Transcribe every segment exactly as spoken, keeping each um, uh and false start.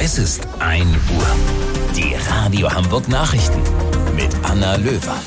Es ist ein Uhr. Die Radio Hamburg Nachrichten mit Anna Löwer.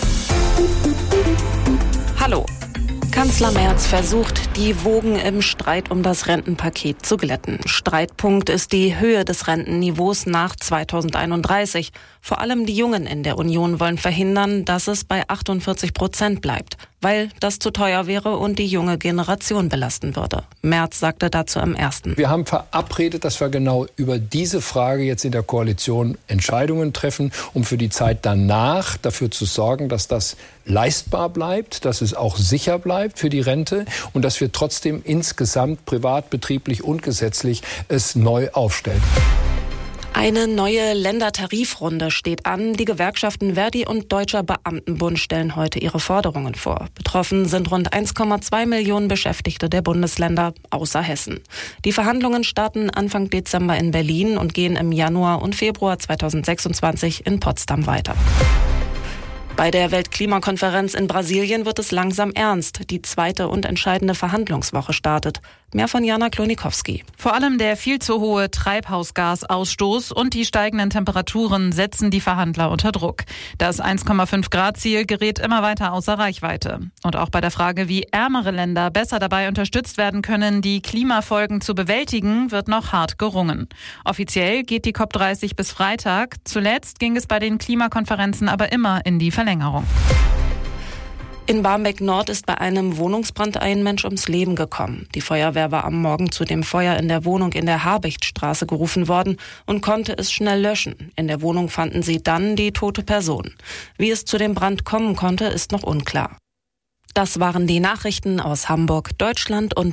Hallo. Kanzler Merz versucht, die Wogen im Streit um das Rentenpaket zu glätten. Streitpunkt ist die Höhe des Rentenniveaus nach zweitausendeinunddreißig. Vor allem die Jungen in der Union wollen verhindern, dass es bei achtundvierzig Prozent bleibt, weil das zu teuer wäre und die junge Generation belasten würde. Merz sagte dazu am ersten Wir haben verabredet, dass wir genau über diese Frage jetzt in der Koalition Entscheidungen treffen, um für die Zeit danach dafür zu sorgen, dass das leistbar bleibt, dass es auch sicher bleibt für die Rente und dass wir trotzdem insgesamt privat, betrieblich und gesetzlich es neu aufstellen. Eine neue Ländertarifrunde steht an. Die Gewerkschaften Verdi und Deutscher Beamtenbund stellen heute ihre Forderungen vor. Betroffen sind rund eins Komma zwei Millionen Beschäftigte der Bundesländer außer Hessen. Die Verhandlungen starten Anfang Dezember in Berlin und gehen im Januar und Februar zweitausendsechsundzwanzig in Potsdam weiter. Bei der Weltklimakonferenz in Brasilien wird es langsam ernst. Die zweite und entscheidende Verhandlungswoche startet. Mehr von Jana Klonikowski. Vor allem der viel zu hohe Treibhausgasausstoß und die steigenden Temperaturen setzen die Verhandler unter Druck. Das eins Komma fünf Grad Ziel gerät immer weiter außer Reichweite. Und auch bei der Frage, wie ärmere Länder besser dabei unterstützt werden können, die Klimafolgen zu bewältigen, wird noch hart gerungen. Offiziell geht die C O P dreißig bis Freitag. Zuletzt ging es bei den Klimakonferenzen aber immer in die Verlängerung. In Barmbek-Nord ist bei einem Wohnungsbrand ein Mensch ums Leben gekommen. Die Feuerwehr war am Morgen zu dem Feuer in der Wohnung in der Habichtstraße gerufen worden und konnte es schnell löschen. In der Wohnung fanden sie dann die tote Person. Wie es zu dem Brand kommen konnte, ist noch unklar. Das waren die Nachrichten aus Hamburg, Deutschland und